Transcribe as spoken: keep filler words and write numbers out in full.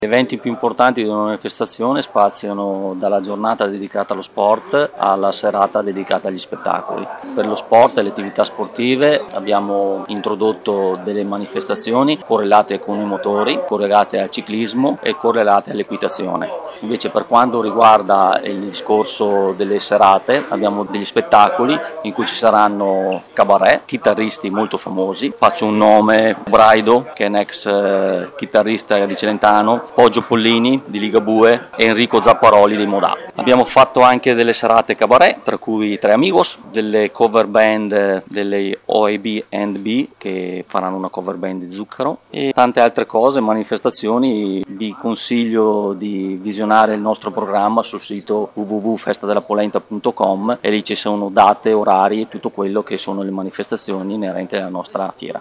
Gli eventi più importanti di una manifestazione spaziano dalla giornata dedicata allo sport alla serata dedicata agli spettacoli. Per lo sport e le attività sportive abbiamo introdotto delle manifestazioni correlate con i motori, correlate al ciclismo e correlate all'equitazione. Invece per quanto riguarda il discorso delle serate abbiamo degli spettacoli in cui ci saranno cabaret, chitarristi molto famosi. Faccio un nome: Braido, che è un ex eh, chitarrista di Celentano, Poggio Pollini di Ligabue e Enrico Zapparoli di Modà. Abbiamo fatto anche delle serate cabaret, tra cui Tre Amigos, delle cover band delle O E B and B che faranno una cover band di Zucchero e tante altre cose, manifestazioni. Vi consiglio di visionare il nostro programma sul sito w w w punto festa della polenta punto com e lì ci sono date, orari e tutto quello che sono le manifestazioni inerenti alla nostra fiera.